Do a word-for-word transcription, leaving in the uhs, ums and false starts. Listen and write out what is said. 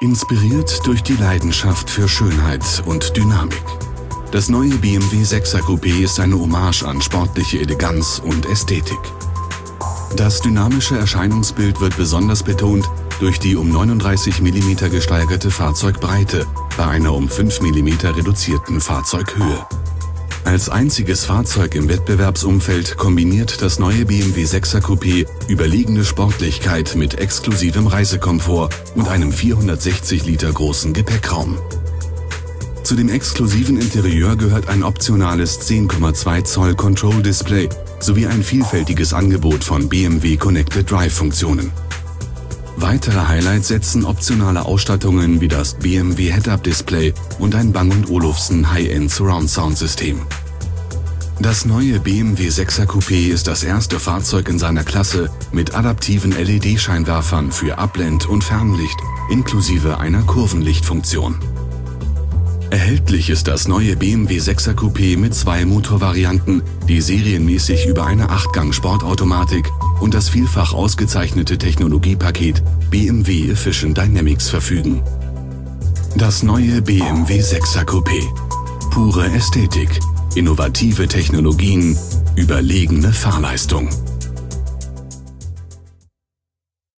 Inspiriert durch die Leidenschaft für Schönheit und Dynamik. Das neue B M W sechser Coupé ist eine Hommage an sportliche Eleganz und Ästhetik. Das dynamische Erscheinungsbild wird besonders betont durch die um neununddreißig Millimeter gesteigerte Fahrzeugbreite bei einer um fünf Millimeter reduzierten Fahrzeughöhe. Als einziges Fahrzeug im Wettbewerbsumfeld kombiniert das neue B M W sechser Coupé überlegene Sportlichkeit mit exklusivem Reisekomfort und einem vierhundertsechzig Liter großen Gepäckraum. Zu dem exklusiven Interieur gehört ein optionales zehn Komma zwei Zoll Control Display sowie ein vielfältiges Angebot von B M W Connected Drive Funktionen. Weitere Highlights setzen optionale Ausstattungen wie das B M W Head-Up Display und ein Bang und Olufsen High-End Surround Sound System. Das neue B M W sechser Coupé ist das erste Fahrzeug in seiner Klasse mit adaptiven L E D-Scheinwerfern für Abblend- und Fernlicht inklusive einer Kurvenlichtfunktion. Erhältlich ist das neue B M W sechser Coupé mit zwei Motorvarianten, die serienmäßig über eine acht Gang-Sportautomatik und das vielfach ausgezeichnete Technologiepaket B M W Efficient Dynamics verfügen. Das neue B M W sechser Coupé. Pure Ästhetik, innovative Technologien, überlegene Fahrleistung.